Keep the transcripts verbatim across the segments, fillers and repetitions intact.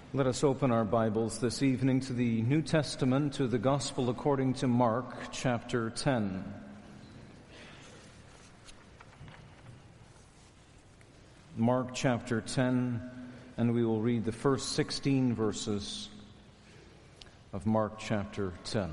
Let us open our Bibles this evening to the New Testament, to the Gospel according to Mark, chapter ten. Mark chapter ten, and we will read the first sixteen verses of Mark chapter ten.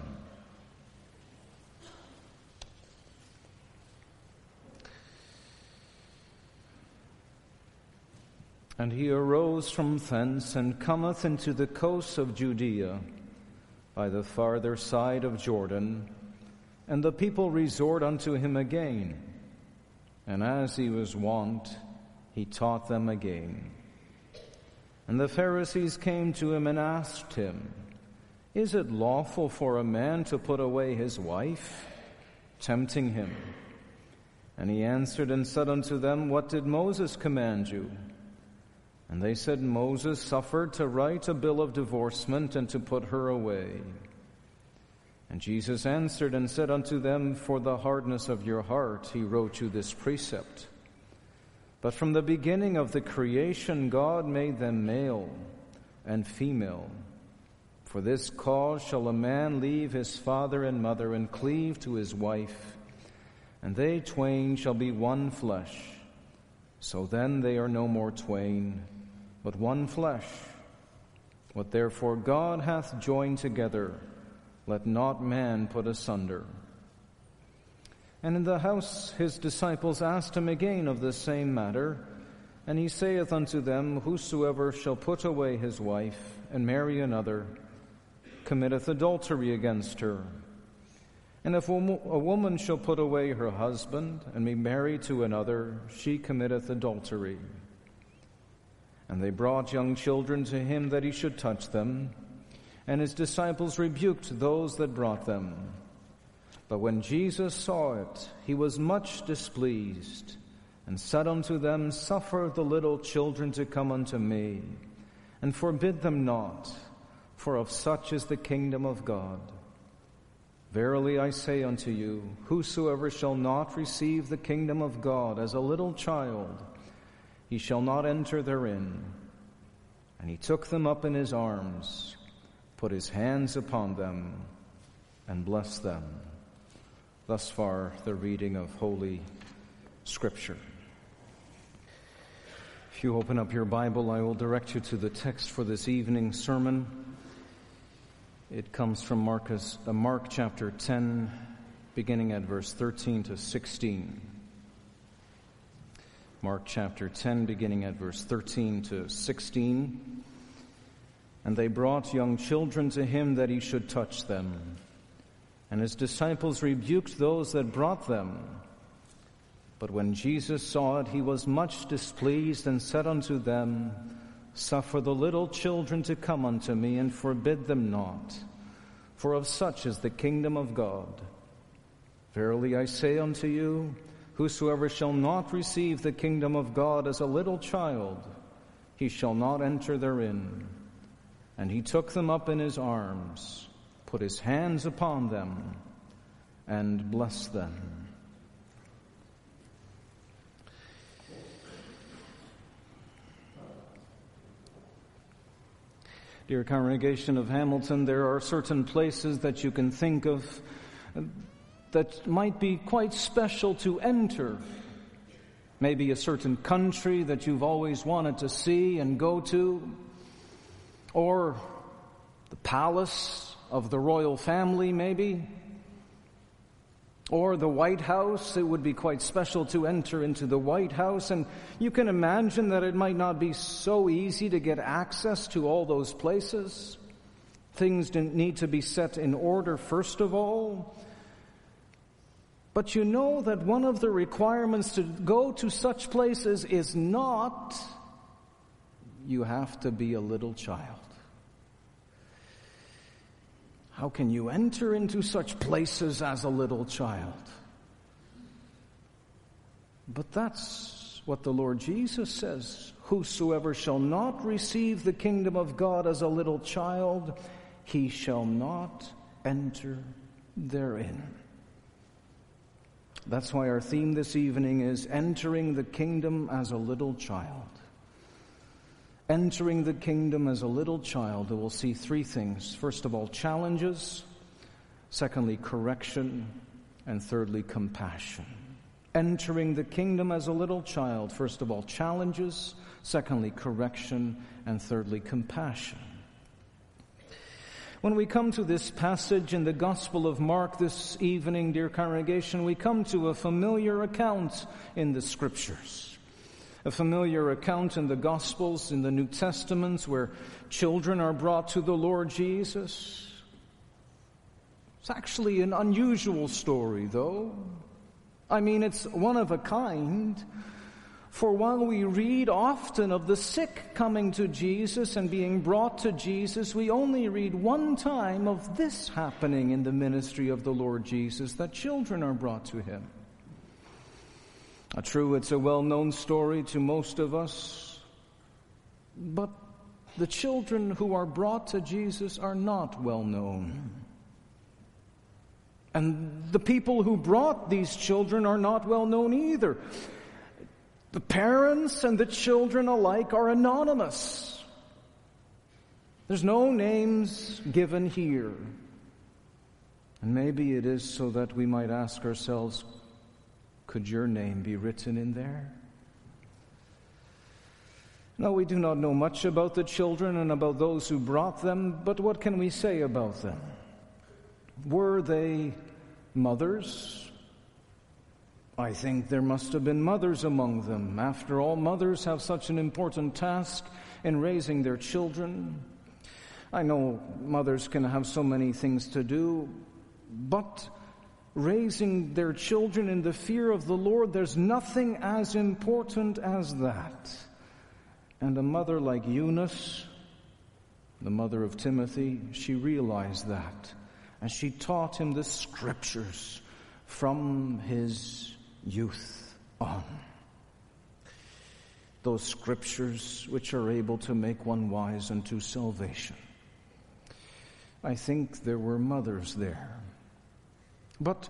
And he arose from thence, and cometh into the coasts of Judea, by the farther side of Jordan, and the people resort unto him again. And as he was wont, he taught them again. And the Pharisees came to him and asked him, Is it lawful for a man to put away his wife? Tempting him. And he answered and said unto them, What did Moses command you? And they said, Moses suffered to write a bill of divorcement and to put her away. And Jesus answered and said unto them, For the hardness of your heart he wrote you this precept. But from the beginning of the creation God made them male and female. For this cause shall a man leave his father and mother and cleave to his wife, and they twain shall be one flesh. So then they are no more twain, but one flesh. What therefore God hath joined together, let not man put asunder. And in the house his disciples asked him again of the same matter, and he saith unto them, Whosoever shall put away his wife and marry another, committeth adultery against her. And if a woman shall put away her husband and be married to another, she committeth adultery. And they brought young children to him that he should touch them, and his disciples rebuked those that brought them. But when Jesus saw it, he was much displeased, and said unto them, Suffer the little children to come unto me, and forbid them not, for of such is the kingdom of God. Verily I say unto you, whosoever shall not receive the kingdom of God as a little child, he shall not enter therein. And he took them up in his arms, put his hands upon them, and blessed them. Thus far the reading of Holy Scripture. If you open up your Bible, I will direct you to the text for this evening's sermon. It comes from Marcus, uh, Mark chapter ten, beginning at verse thirteen to sixteen. Mark chapter ten, beginning at verse thirteen to sixteen. And they brought young children to him that he should touch them. And his disciples rebuked those that brought them. But when Jesus saw it, he was much displeased, and said unto them, Suffer the little children to come unto me, and forbid them not, for of such is the kingdom of God. Verily I say unto you, whosoever shall not receive the kingdom of God as a little child, he shall not enter therein. And he took them up in his arms, put his hands upon them, and blessed them. Dear congregation of Hamilton, there are certain places that you can think of that might be quite special to enter. Maybe a certain country that you've always wanted to see and go to, or the palace of the royal family maybe, or the White House. It would be quite special to enter into the White House, and you can imagine that it might not be so easy to get access to all those places. Things need to be set in order first of all. But you know that one of the requirements to go to such places is not you have to be a little child. How can you enter into such places as a little child? But that's what the Lord Jesus says. Whosoever shall not receive the kingdom of God as a little child, he shall not enter therein. That's why our theme this evening is entering the kingdom as a little child. entering the kingdom as a little child, we'll see three things. First of all, challenges. Secondly, correction. And thirdly, compassion. Entering the kingdom as a little child. First of all, challenges. Secondly, correction. And thirdly, compassion. When we come to this passage in the Gospel of Mark this evening, dear congregation, we come to a familiar account in the Scriptures. A familiar account in the Gospels, in the New Testaments, where children are brought to the Lord Jesus. It's actually an unusual story, though. I mean, it's one of a kind. For while we read often of the sick coming to Jesus and being brought to Jesus, we only read one time of this happening in the ministry of the Lord Jesus, that children are brought to him. True, it's a well-known story to most of us, but the children who are brought to Jesus are not well-known. And the people who brought these children are not well-known either. The parents and the children alike are anonymous. There's no names given here. And maybe it is so that we might ask ourselves, could your name be written in there? No, we do not know much about the children and about those who brought them, but what can we say about them? Were they mothers? I think there must have been mothers among them. After all, mothers have such an important task in raising their children. I know mothers can have so many things to do, but raising their children in the fear of the Lord, there's nothing as important as that. And a mother like Eunice, the mother of Timothy, she realized that. And she taught him the Scriptures from his youth on. Those Scriptures which are able to make one wise unto salvation. I think there were mothers there. But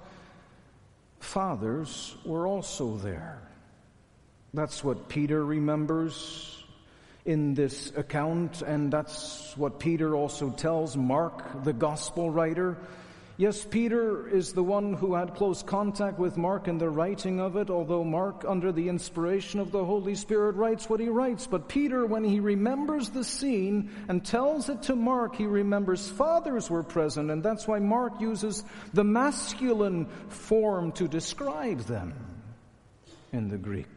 fathers were also there. That's what Peter remembers in this account, and that's what Peter also tells Mark, the gospel writer. Yes, Peter is the one who had close contact with Mark in the writing of it, although Mark, under the inspiration of the Holy Spirit, writes what he writes. But Peter, when he remembers the scene and tells it to Mark, he remembers fathers were present, and that's why Mark uses the masculine form to describe them in the Greek.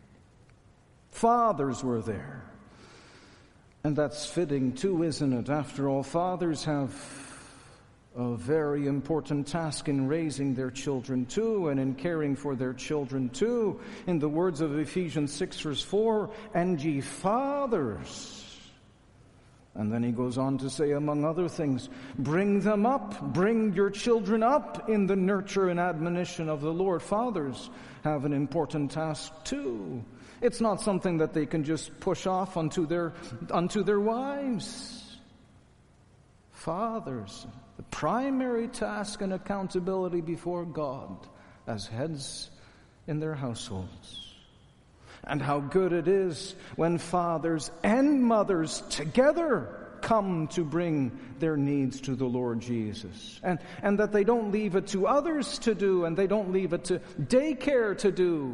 Fathers were there. And that's fitting too, isn't it? After all, fathers have a very important task in raising their children too, and in caring for their children too. In the words of Ephesians six verse four, and ye fathers. And then he goes on to say, among other things, bring them up, bring your children up in the nurture and admonition of the Lord. Fathers have an important task too. It's not something that they can just push off onto their, onto their wives. Fathers, the primary task and accountability before God as heads in their households. And how good it is when fathers and mothers together come to bring their needs to the Lord Jesus. And, and that they don't leave it to others to do, and they don't leave it to daycare to do.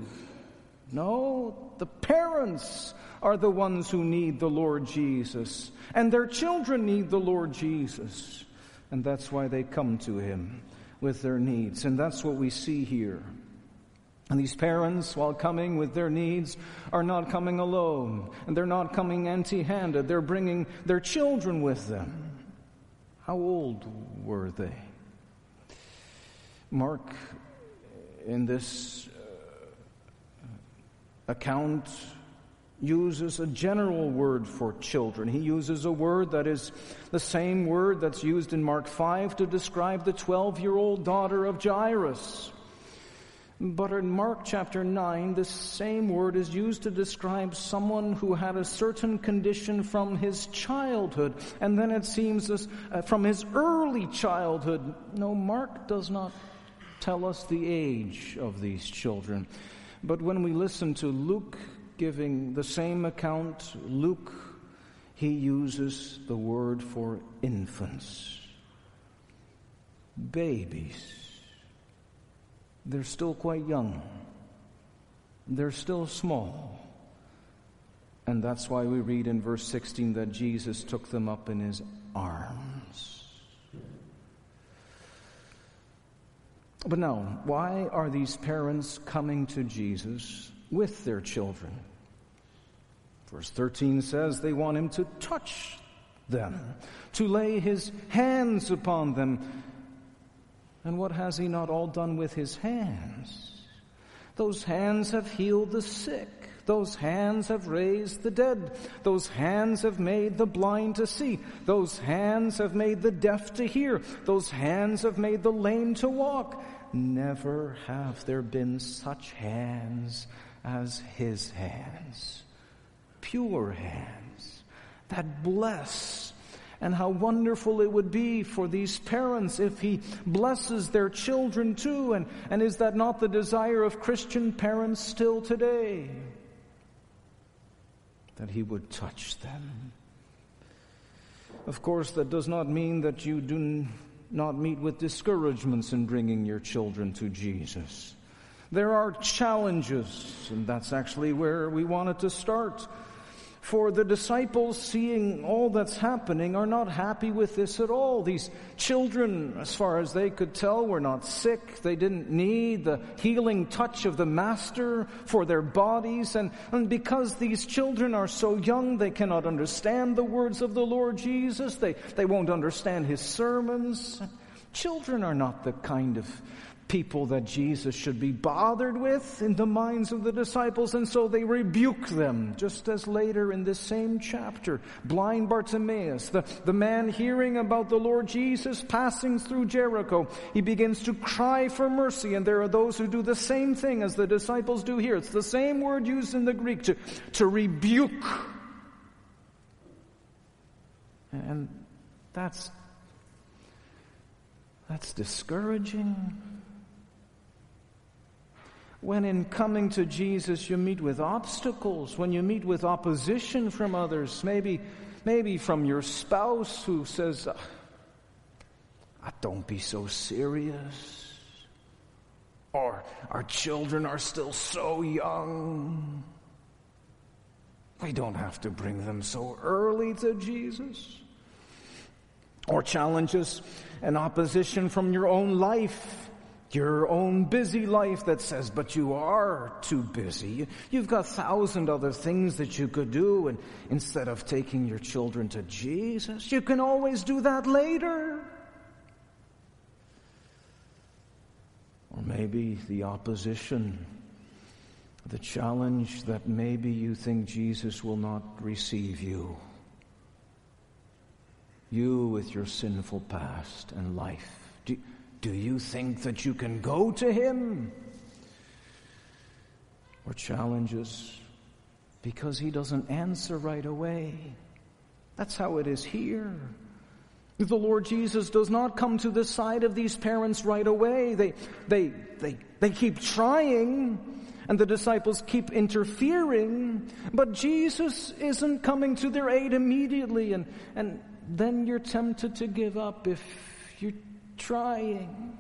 No, the parents are the ones who need the Lord Jesus. And their children need the Lord Jesus. And that's why they come to him with their needs. And that's what we see here. And these parents, while coming with their needs, are not coming alone. And they're not coming empty-handed. They're bringing their children with them. How old were they? Mark, in this account, uses a general word for children. He uses a word that is the same word that's used in Mark five to describe the twelve-year-old daughter of Jairus. But in Mark chapter nine, this same word is used to describe someone who had a certain condition from his childhood. And then it seems as, uh, from his early childhood. No, Mark does not tell us the age of these children. But when we listen to Luke giving the same account, Luke he uses the word for infants, babies. They're still quite young. They're still small. And that's why we read in verse sixteen that Jesus took them up in his arms. But now, why are these parents coming to Jesus with their children? Verse thirteen says they want him to touch them, to lay his hands upon them. And what has he not all done with his hands? Those hands have healed the sick. Those hands have raised the dead. Those hands have made the blind to see. Those hands have made the deaf to hear. Those hands have made the lame to walk. Never have there been such hands as his hands. Pure hands that bless. And how wonderful it would be for these parents if he blesses their children too. And, and is that not the desire of Christian parents still today? That he would touch them. Of course, that does not mean that you do not meet with discouragements in bringing your children to Jesus. There are challenges, and that's actually where we wanted to start. For the disciples, seeing all that's happening, are not happy with this at all. These children, as far as they could tell, were not sick. They didn't need the healing touch of the Master for their bodies. And, and because these children are so young, they cannot understand the words of the Lord Jesus. They, they won't understand his sermons. Children are not the kind of people that Jesus should be bothered with in the minds of the disciples, and so they rebuke them, just as later in this same chapter, blind Bartimaeus, the, the man hearing about the Lord Jesus passing through Jericho, he begins to cry for mercy, and there are those who do the same thing as the disciples do here. It's the same word used in the Greek, to, to rebuke. And that's, that's discouraging. When in coming to Jesus you meet with obstacles, when you meet with opposition from others, maybe maybe from your spouse who says, ah, don't be so serious, or our children are still so young, we don't have to bring them so early to Jesus. Or challenges and opposition from your own life, your own busy life that says, but you are too busy. You've got a thousand other things that you could do, and instead of taking your children to Jesus, you can always do that later. Or maybe the opposition, the challenge that maybe you think Jesus will not receive you. You with your sinful past and life. Do, do you think that you can go to him? Or challenges because he doesn't answer right away. That's how it is here. The Lord Jesus does not come to the side of these parents right away. They, they, they, they keep trying, and the disciples keep interfering, but Jesus isn't coming to their aid immediately, and, and then you're tempted to give up if you're trying.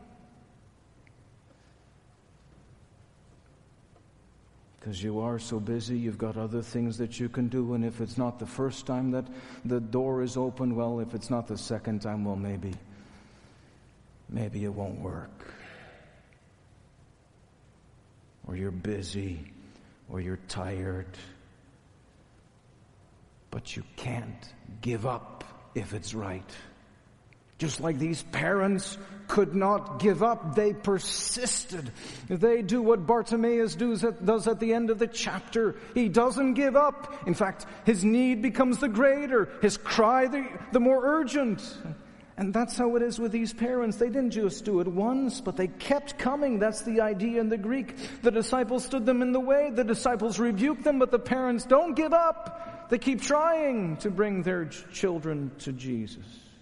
Because you are so busy, you've got other things that you can do, and if it's not the first time that the door is open, well, if it's not the second time, well, maybe, maybe it won't work. Or you're busy, or you're tired, but you can't give up if it's right. Just like these parents could not give up, they persisted. They do what Bartimaeus does at, does at the end of the chapter. He doesn't give up. In fact, his need becomes the greater, his cry the, the more urgent. And that's how it is with these parents. They didn't just do it once, but they kept coming. That's the idea in the Greek. The disciples stood them in the way. The disciples rebuked them, but the parents don't give up. They keep trying to bring their children to Jesus.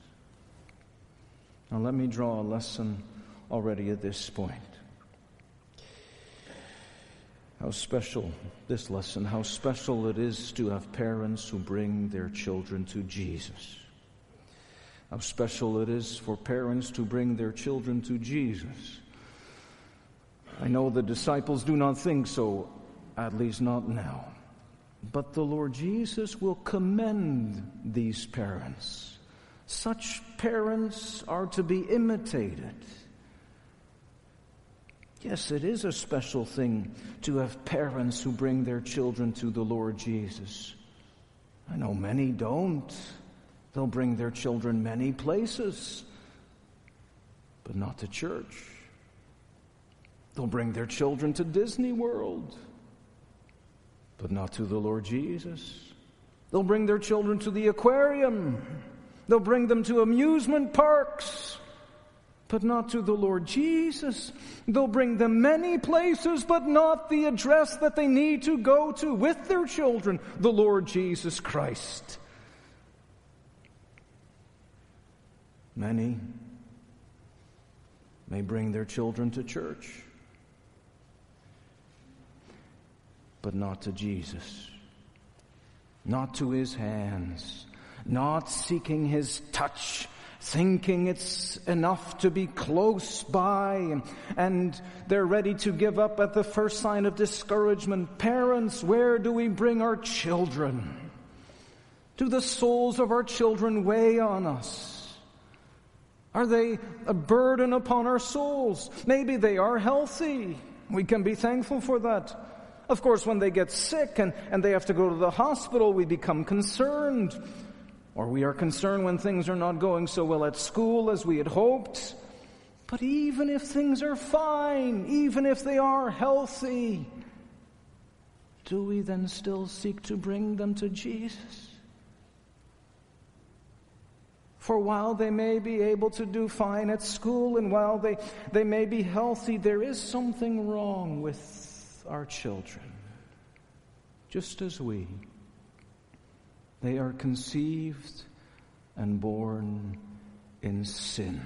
Now let me draw a lesson already at this point. How special, this lesson, how special it is to have parents who bring their children to Jesus. How special it is for parents to bring their children to Jesus. I know the disciples do not think so, at least not now. But the Lord Jesus will commend these parents. Such parents are to be imitated. Yes, it is a special thing to have parents who bring their children to the Lord Jesus. I know many don't. They'll bring their children many places, but not to church. They'll bring their children to Disney World, but not to the Lord Jesus. They'll bring their children to the aquarium. They'll bring them to amusement parks, but not to the Lord Jesus. They'll bring them many places, but not the address that they need to go to with their children, the Lord Jesus Christ. Many may bring their children to church, but not to Jesus, not to his hands, not seeking his touch, thinking it's enough to be close by, and, and they're ready to give up at the first sign of discouragement. Parents, where do we bring our children? Do the souls of our children weigh on us? Are they a burden upon our souls? Maybe they are healthy. We can be thankful for that. Of course, when they get sick and, and they have to go to the hospital, we become concerned. Or we are concerned when things are not going so well at school as we had hoped. But even if things are fine, even if they are healthy, do we then still seek to bring them to Jesus? For while they may be able to do fine at school and while they, they may be healthy, there is something wrong with our children. Just as we. They are conceived and born in sin.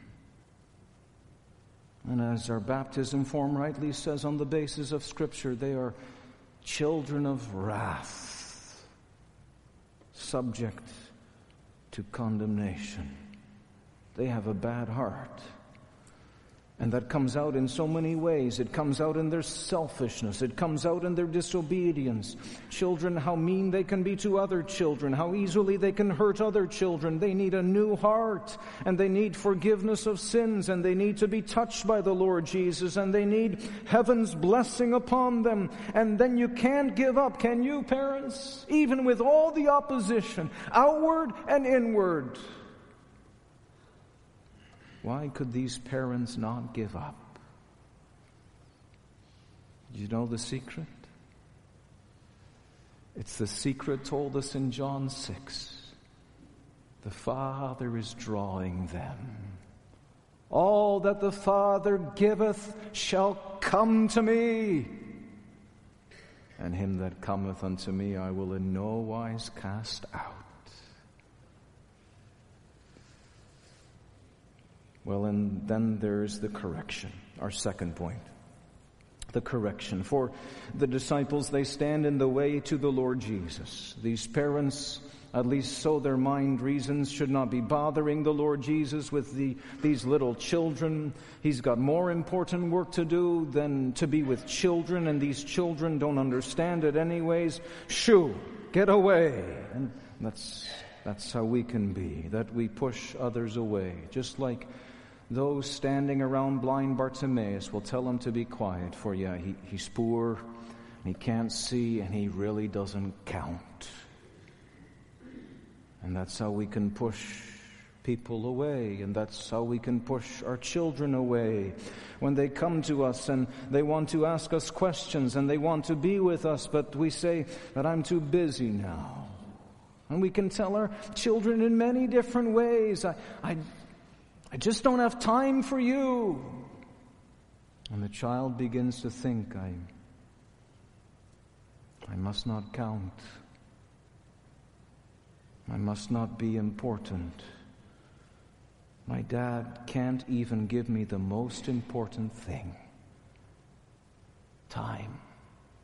And as our baptism form rightly says on the basis of Scripture, they are children of wrath, subject to condemnation. They have a bad heart. And that comes out in so many ways. It comes out in their selfishness. It comes out in their disobedience. Children, how mean they can be to other children. How easily they can hurt other children. They need a new heart. And they need forgiveness of sins. And they need to be touched by the Lord Jesus. And they need heaven's blessing upon them. And then you can't give up, can you, parents? Even with all the opposition, outward and inward. Why could these parents not give up? Do you know the secret? It's the secret told us in John six. The Father is drawing them. All that the Father giveth shall come to me. And him that cometh unto me I will in no wise cast out. Well, and then there's the correction, our second point. The correction. For the disciples, they stand in the way to the Lord Jesus. These parents, at least so their mind reasons, should not be bothering the Lord Jesus with the, these little children. He's got more important work to do than to be with children, and these children don't understand it anyways. Shoo, get away. And that's, that's how we can be, that we push others away, just like those standing around blind Bartimaeus will tell him to be quiet, for yeah, he, he's poor, he can't see, and he really doesn't count. And that's how we can push people away, and that's how we can push our children away. When they come to us and they want to ask us questions and they want to be with us, but we say that I'm too busy now. And we can tell our children in many different ways, I, I I just don't have time for you. And the child begins to think, I, I must not count. I must not be important. My dad can't even give me the most important thing. Time.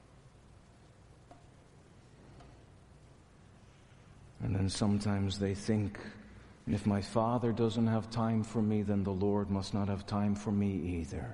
And then sometimes they think, if my Father doesn't have time for me, then the Lord must not have time for me either.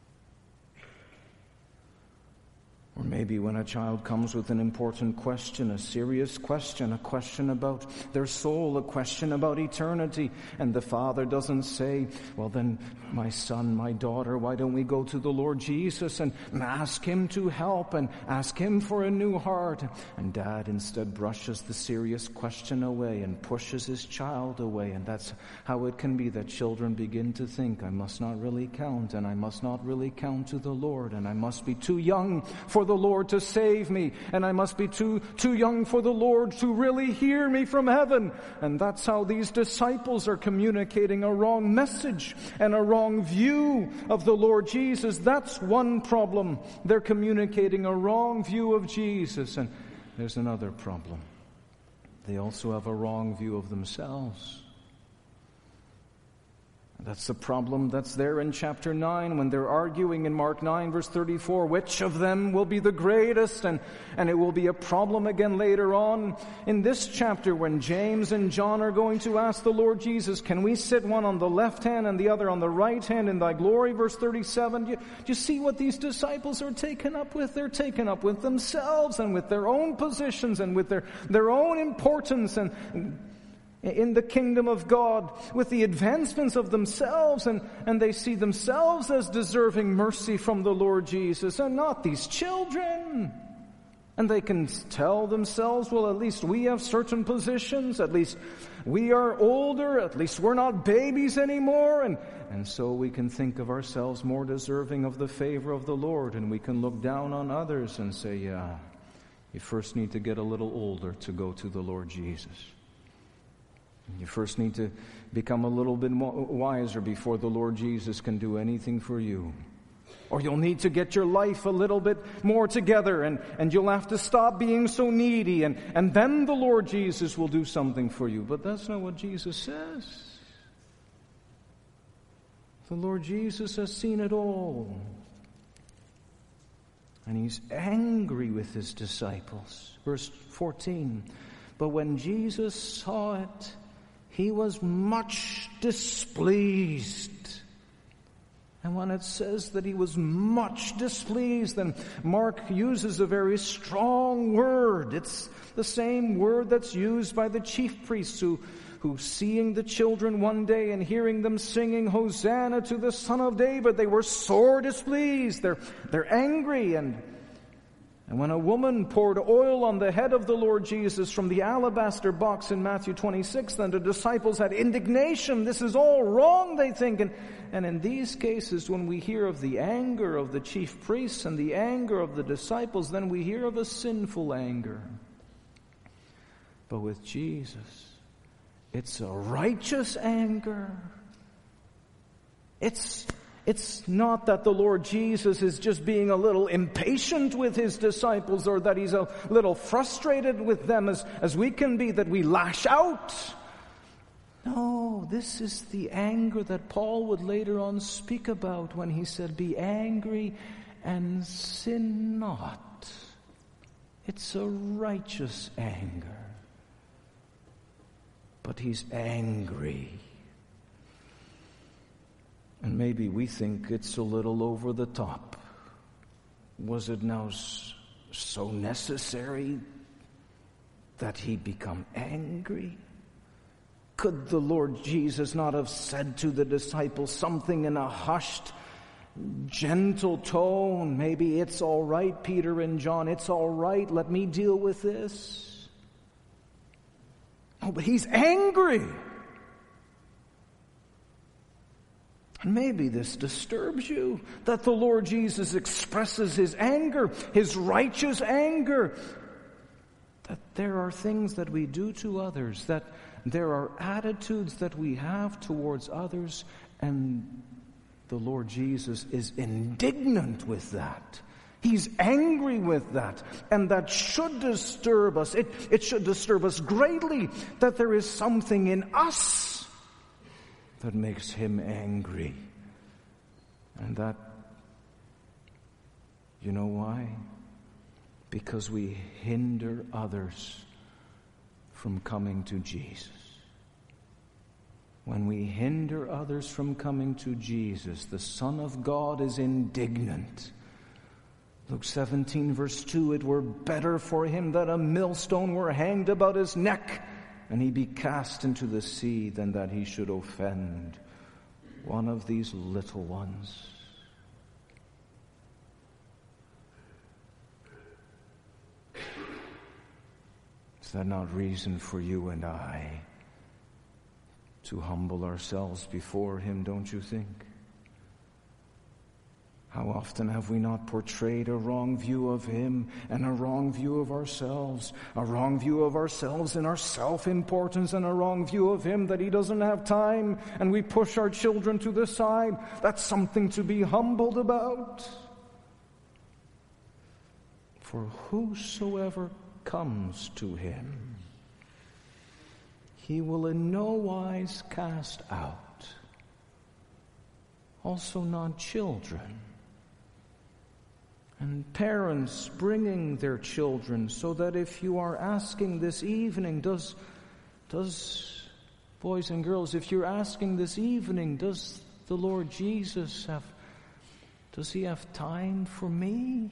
Or maybe when a child comes with an important question, a serious question, a question about their soul, a question about eternity, and the father doesn't say, well then, my son, my daughter, why don't we go to the Lord Jesus and ask Him to help and ask Him for a new heart? And dad instead brushes the serious question away and pushes his child away. And that's how it can be that children begin to think, I must not really count, and I must not really count to the Lord, and I must be too young for the Lord to save me, and I must be too too young for the Lord to really hear me from heaven. And that's how these disciples are communicating a wrong message and a wrong view of the Lord Jesus. That's one problem. They're communicating a wrong view of Jesus. And there's another problem. They also have a wrong view of themselves. That's the problem that's there in chapter nine when they're arguing in Mark nine verse thirty-four, which of them will be the greatest? And, and it will be a problem again later on in this chapter when James and John are going to ask the Lord Jesus, can we sit one on the left hand and the other on the right hand in thy glory? Verse thirty-seven. Do you, do you see what these disciples are taken up with? They're taken up with themselves and with their own positions and with their, their own importance and in the kingdom of God, with the advancements of themselves, and, and they see themselves as deserving mercy from the Lord Jesus, and not these children. And they can tell themselves, well, at least we have certain positions, at least we are older, at least we're not babies anymore, and, and so we can think of ourselves more deserving of the favor of the Lord, and we can look down on others and say, yeah, you first need to get a little older to go to the Lord Jesus. You first need to become a little bit more wiser before the Lord Jesus can do anything for you. Or you'll need to get your life a little bit more together, and, and you'll have to stop being so needy, and, and then the Lord Jesus will do something for you. But that's not what Jesus says. The Lord Jesus has seen it all. And He's angry with His disciples. Verse fourteen. But when Jesus saw it, He was much displeased. And when it says that He was much displeased, then Mark uses a very strong word. It's the same word that's used by the chief priests who, who seeing the children one day and hearing them singing, Hosanna to the Son of David, they were sore displeased. They're, they're angry. And And when a woman poured oil on the head of the Lord Jesus from the alabaster box in Matthew twenty-six, then the disciples had indignation. This is all wrong, they think. And, and in these cases, when we hear of the anger of the chief priests and the anger of the disciples, then we hear of a sinful anger. But with Jesus, it's a righteous anger. It's It's not that the Lord Jesus is just being a little impatient with His disciples, or that He's a little frustrated with them as, as we can be, that we lash out. No, this is the anger that Paul would later on speak about when he said, be angry and sin not. It's a righteous anger. But He's angry. And maybe we think it's a little over the top. Was it now so necessary that He become angry? Could the Lord Jesus not have said to the disciples something in a hushed, gentle tone? Maybe, it's all right, Peter and John, it's all right, let me deal with this. Oh, but He's angry. Maybe this disturbs you, that the Lord Jesus expresses His anger, His righteous anger. That there are things that we do to others, that there are attitudes that we have towards others, and the Lord Jesus is indignant with that. He's angry with that, and that should disturb us. It, it should disturb us greatly that there is something in us that makes Him angry. And that, you know why? Because we hinder others from coming to Jesus. When we hinder others from coming to Jesus, the Son of God is indignant. Luke seventeen, verse two, it were better for him that a millstone were hanged about his neck and he be cast into the sea than that he should offend one of these little ones. Is that not reason for you and I to humble ourselves before him, don't you think? How often have we not portrayed a wrong view of him and a wrong view of ourselves, a wrong view of ourselves in our self-importance and a wrong view of him that he doesn't have time, and we push our children to the side. That's something to be humbled about. For whosoever comes to him, he will in no wise cast out. Also not children. And parents bringing their children, so that if you are asking this evening, does, does, boys and girls, if you're asking this evening, does the Lord Jesus have, does he have time for me?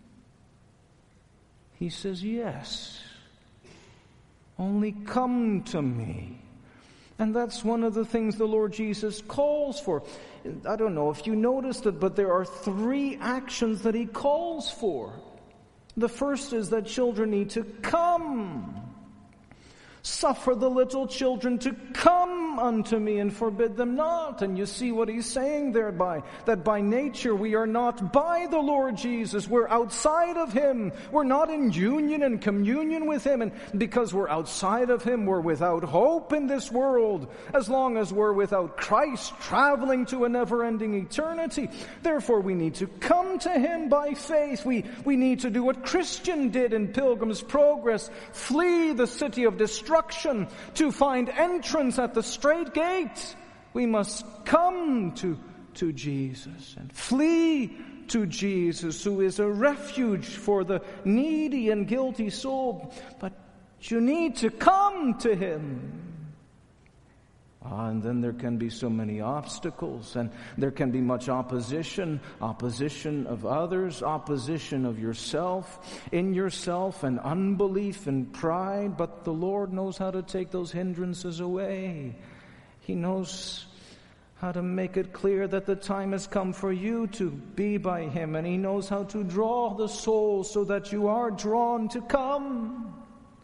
He says, yes. Only come to me. And that's one of the things the Lord Jesus calls for. I don't know if you noticed it, but there are three actions that he calls for. The first is that children need to come. Suffer the little children to come unto me and forbid them not. And you see what he's saying thereby, that by nature we are not by the Lord Jesus. We're outside of him. We're not in union and communion with him. And because we're outside of him, we're without hope in this world, as long as we're without Christ traveling to a never-ending eternity. Therefore, we need to come to him by faith. We, we need to do what Christian did in Pilgrim's Progress, flee the city of destruction to find entrance at the straight gate. We must come to, to Jesus and flee to Jesus, who is a refuge for the needy and guilty soul. But you need to come to him. Ah, and then there can be so many obstacles, and there can be much opposition, opposition of others, opposition of yourself, in yourself, and unbelief and pride. But the Lord knows how to take those hindrances away. He knows how to make it clear that the time has come for you to be by him, and he knows how to draw the soul so that you are drawn to come.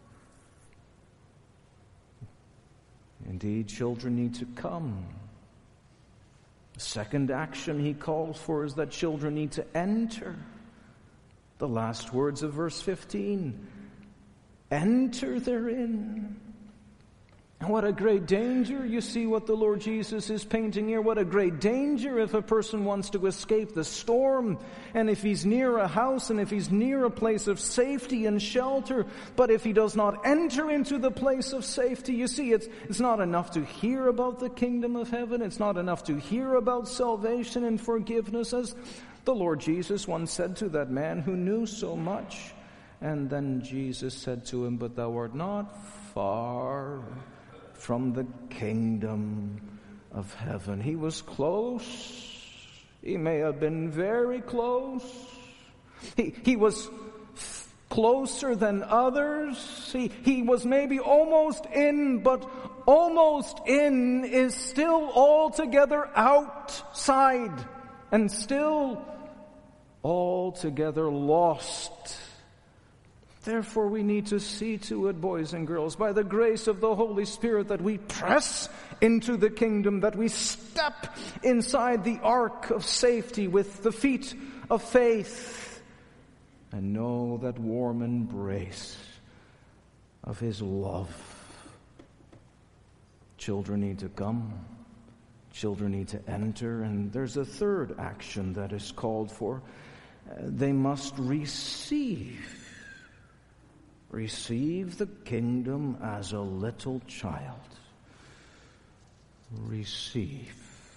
Indeed, children need to come. The second action he calls for is that children need to enter. The last words of verse fifteen. Enter therein. And what a great danger. You see what the Lord Jesus is painting here. What a great danger if a person wants to escape the storm, and if he's near a house, and if he's near a place of safety and shelter, but if he does not enter into the place of safety. You see, it's, it's not enough to hear about the kingdom of heaven. It's not enough to hear about salvation and forgiveness, as the Lord Jesus once said to that man who knew so much. And then Jesus said to him, but thou art not far from the kingdom of heaven. He was close. He may have been very close. He, he was f- closer than others. He, he was maybe almost in, but almost in is still altogether outside, and still altogether lost. Therefore, we need to see to it, boys and girls, by the grace of the Holy Spirit, that we press into the kingdom, that we step inside the ark of safety with the feet of faith, and know that warm embrace of his love. Children need to come. Children need to enter. And there's a third action that is called for. They must receive. Receive the kingdom as a little child. Receive.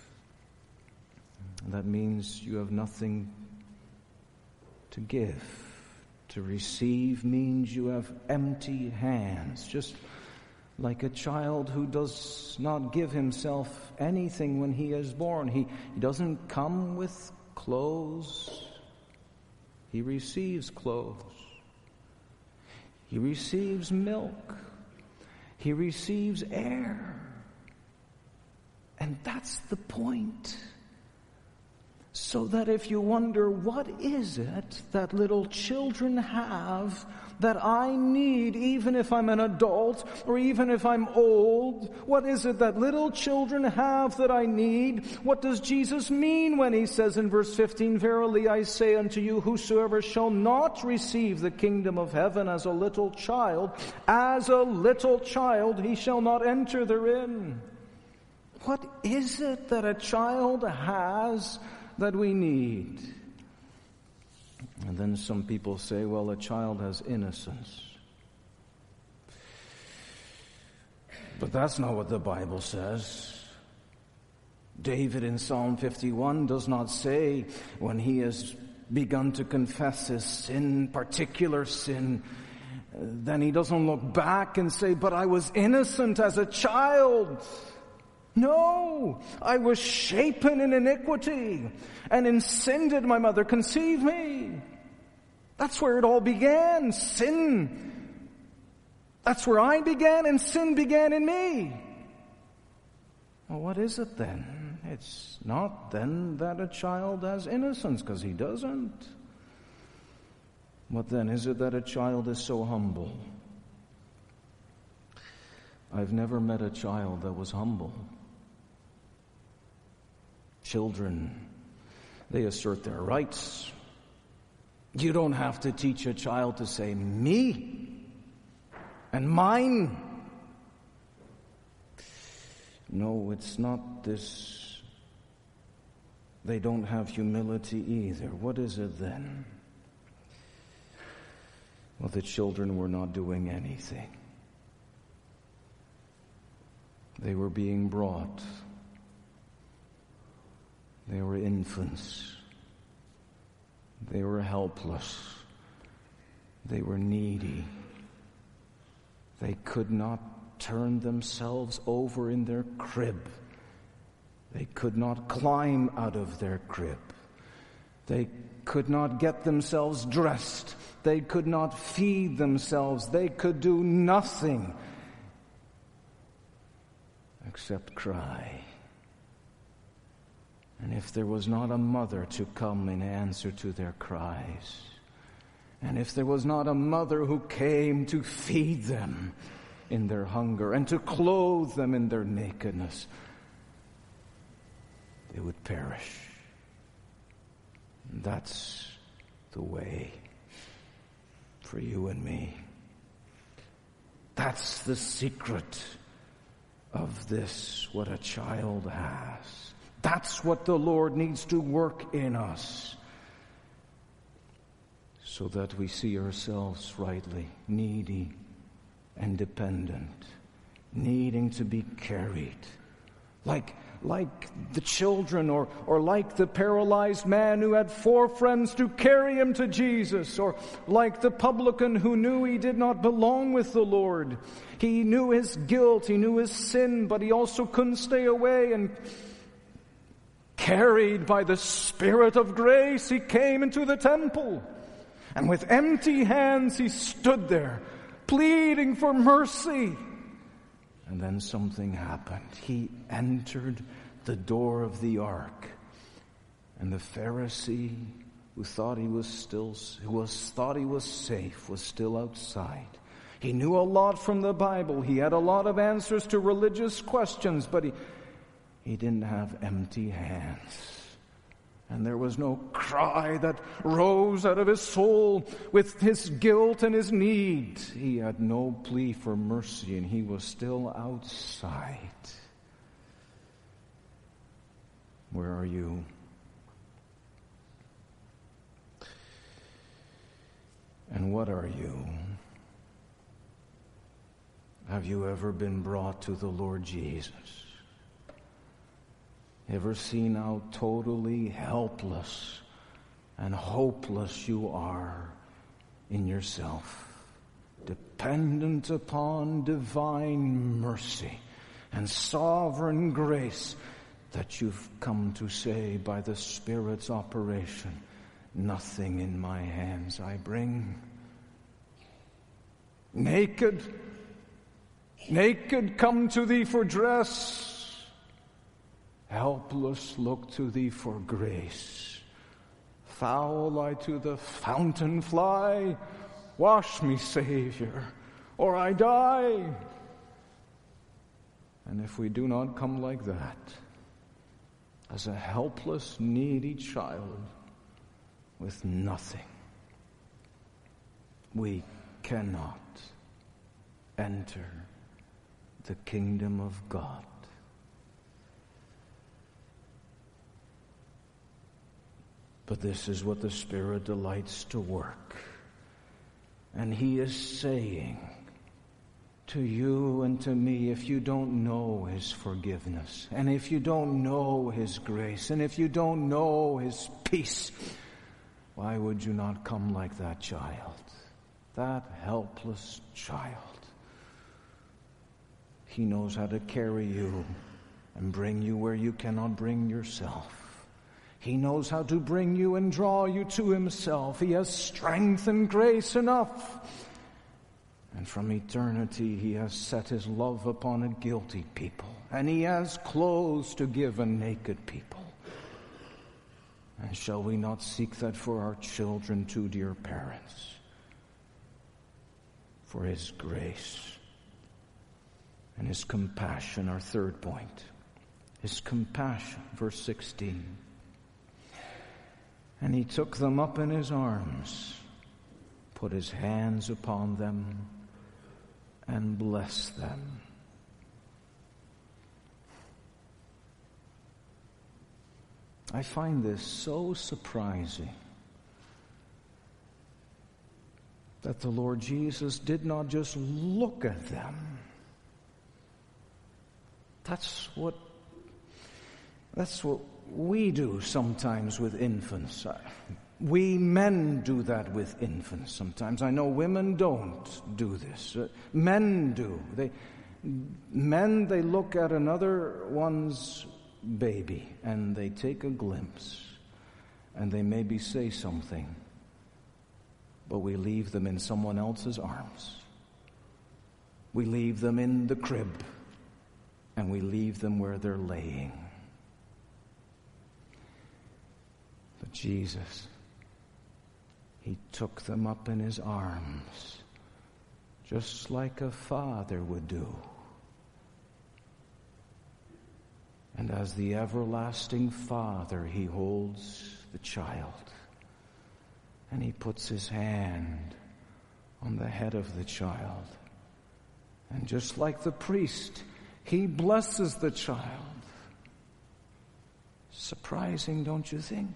That means you have nothing to give. To receive means you have empty hands. Just like a child who does not give himself anything when he is born. He, he doesn't come with clothes. He receives clothes. He receives milk. He receives air. And that's the point. So that if you wonder, what is it that little children have that I need, even if I'm an adult or even if I'm old? What is it that little children have that I need? What does Jesus mean when he says in verse fifteen, "Verily I say unto you, whosoever shall not receive the kingdom of heaven as a little child, as a little child he shall not enter therein"? What is it that a child has that we need? And then some people say, well, a child has innocence. But that's not what the Bible says. David in Psalm fifty-one does not say, when he has begun to confess his sin, particular sin, then he doesn't look back and say, but I was innocent as a child. No, I was shapen in iniquity, and in sin did my mother conceive me. That's where it all began, sin. That's where I began, and sin began in me. Well, what is it then? It's not then that a child has innocence, because he doesn't. What then is it that a child is so humble? I've never met a child that was humble. Children, they assert their rights. You don't have to teach a child to say me and mine. No, it's not this. They don't have humility either. What is it then? Well, the children were not doing anything. They were being brought. They were infants. They were helpless. They were needy. They could not turn themselves over in their crib. They could not climb out of their crib. They could not get themselves dressed. They could not feed themselves. They could do nothing except cry. And if there was not a mother to come in answer to their cries, and if there was not a mother who came to feed them in their hunger and to clothe them in their nakedness, they would perish. And that's the way for you and me. That's the secret of this, what a child has. That's what the Lord needs to work in us, so that we see ourselves rightly, needy and dependent, needing to be carried. Like, like the children, or, or like the paralyzed man who had four friends to carry him to Jesus, or like the publican who knew he did not belong with the Lord. He knew his guilt, he knew his sin, but he also couldn't stay away, and carried by the Spirit of grace, he came into the temple. And with empty hands, he stood there, pleading for mercy. And then something happened. He entered the door of the ark. And the Pharisee, who thought he was still, who was thought he was safe, was still outside. He knew a lot from the Bible. He had a lot of answers to religious questions, but he He didn't have empty hands. And there was no cry that rose out of his soul with his guilt and his need. He had no plea for mercy, and he was still outside. Where are you? And what are you? Have you ever been brought to the Lord Jesus? Ever seen how totally helpless and hopeless you are in yourself, dependent upon divine mercy and sovereign grace that you've come to say by the Spirit's operation, nothing in my hands I bring. Naked, naked come to thee for dress, helpless look to thee for grace. Foul I to the fountain fly, wash me, Savior, or I die. And if we do not come like that, as a helpless, needy child with nothing, we cannot enter the kingdom of God. But this is what the Spirit delights to work. And He is saying to you and to me, if you don't know His forgiveness, and if you don't know His grace, and if you don't know His peace, why would you not come like that child? That helpless child. He knows how to carry you and bring you where you cannot bring yourself. He knows how to bring you and draw you to Himself. He has strength and grace enough. And from eternity He has set His love upon a guilty people. And He has clothes to give a naked people. And shall we not seek that for our children too, dear parents? For His grace and His compassion, our third point. His compassion, verse sixteen. And He took them up in His arms, put His hands upon them, and blessed them. I find this so surprising that the Lord Jesus did not just look at them. That's what that's what we do sometimes with infants. We men do that with infants sometimes. I know women don't do this. Uh, men do. They men they look at another one's baby and they take a glimpse and they maybe say something. But we leave them in someone else's arms. We leave them in the crib. And we leave them where they're laying. But Jesus, He took them up in His arms, just like a father would do. And as the everlasting Father, He holds the child. And He puts His hand on the head of the child. And just like the priest, He blesses the child. Surprising, don't you think?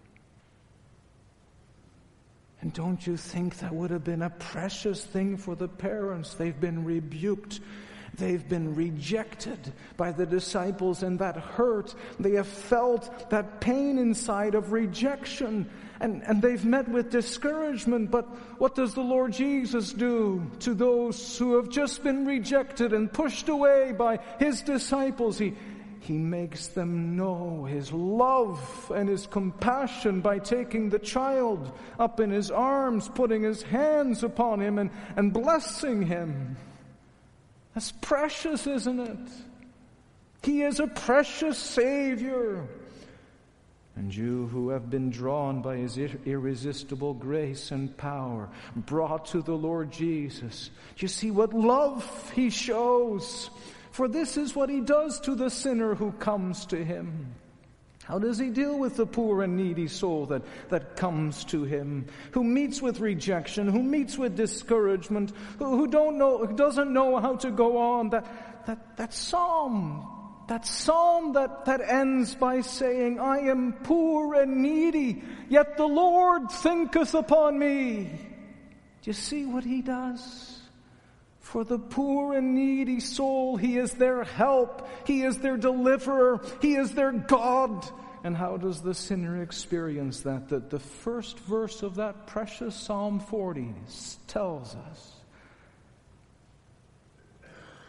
And don't you think that would have been a precious thing for the parents? They've been rebuked. They've been rejected by the disciples, and that hurt. They have felt that pain inside of rejection, and, and they've met with discouragement. But what does the Lord Jesus do to those who have just been rejected and pushed away by His disciples? He, he makes them know His love and His compassion by taking the child up in His arms, putting His hands upon him, and, and blessing him. That's precious, isn't it? He is a precious Savior. And you who have been drawn by His irresistible grace and power, brought to the Lord Jesus, you see what love He shows. For this is what He does to the sinner who comes to Him. How does He deal with the poor and needy soul that, that comes to Him, who meets with rejection, who meets with discouragement, who, who don't know, who doesn't know how to go on? That that that psalm, that psalm that, that ends by saying, "I am poor and needy, yet the Lord thinketh upon me." Do you see what He does? For the poor and needy soul, He is their help. He is their deliverer. He is their God. And how does the sinner experience that? That the first verse of that precious Psalm forty tells us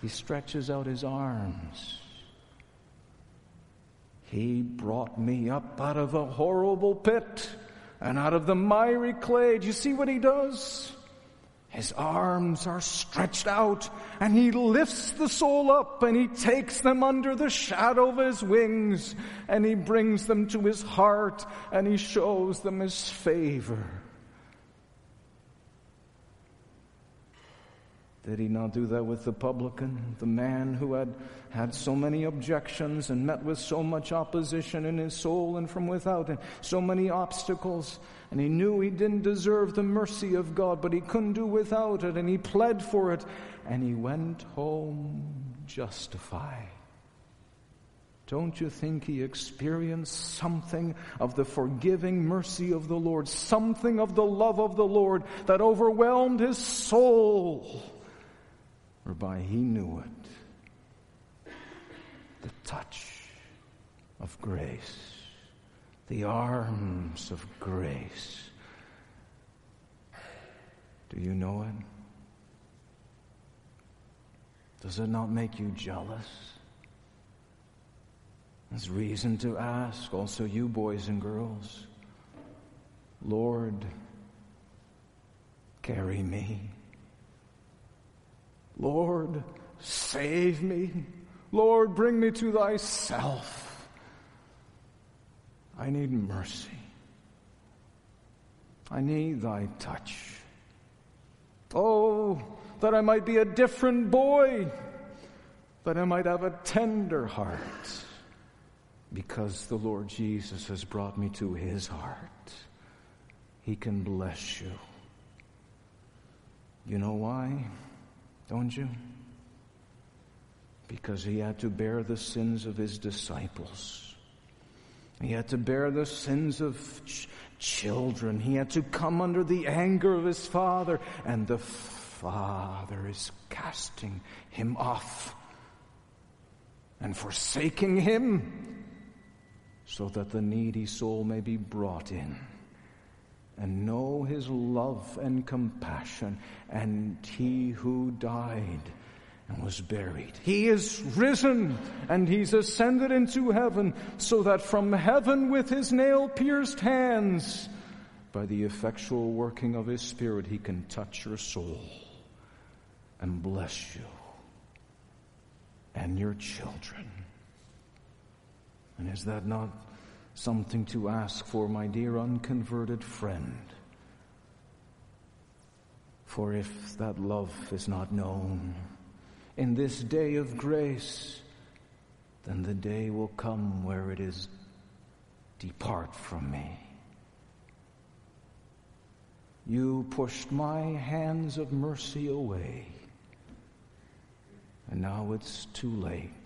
He stretches out his arms. He brought me up out of a horrible pit and out of the miry clay. Do you see what he does? His arms are stretched out, and he lifts the soul up, and he takes them under the shadow of his wings, and he brings them to his heart, and he shows them his favor. Did he not do that with the publican, the man who had had so many objections and met with so much opposition in his soul and from without, and so many obstacles, and he knew he didn't deserve the mercy of God, but he couldn't do without it, and he pled for it, and he went home justified. Don't you think he experienced something of the forgiving mercy of the Lord, something of the love of the Lord that overwhelmed his soul? Whereby he knew it. The touch of grace. The arms of grace. Do you know it? Does it not make you jealous? There's reason to ask, also you boys and girls, Lord, carry me. Lord, save me. Lord, bring me to thyself. I need mercy. I need thy touch. Oh, that I might be a different boy, that I might have a tender heart, because the Lord Jesus has brought me to his heart. He can bless you. You know why? Don't you? Because he had to bear the sins of his disciples. He had to bear the sins of ch- children. He had to come under the anger of his Father. And the Father is casting him off and forsaking him, so that the needy soul may be brought in and know his love and compassion. And he who died and was buried, he is risen, and he's ascended into heaven, so that from heaven with his nail-pierced hands, by the effectual working of his Spirit, he can touch your soul and bless you and your children. And is that not something to ask for, my dear unconverted friend? For if that love is not known in this day of grace, then the day will come where it is, depart from me. You pushed my hands of mercy away, and now it's too late.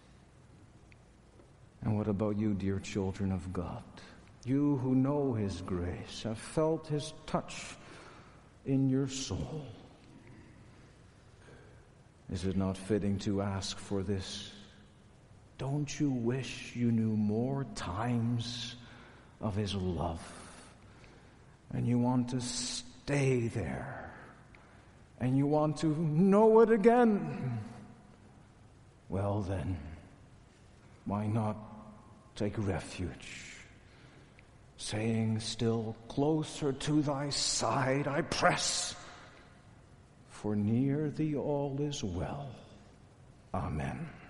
And what about you, dear children of God? You who know his grace, have felt his touch in your soul. Is it not fitting to ask for this? Don't you wish you knew more times of his love? And you want to stay there, and you want to know it again? Well then, why not take refuge, saying, still closer to thy side I press, for near thee all is well. Amen.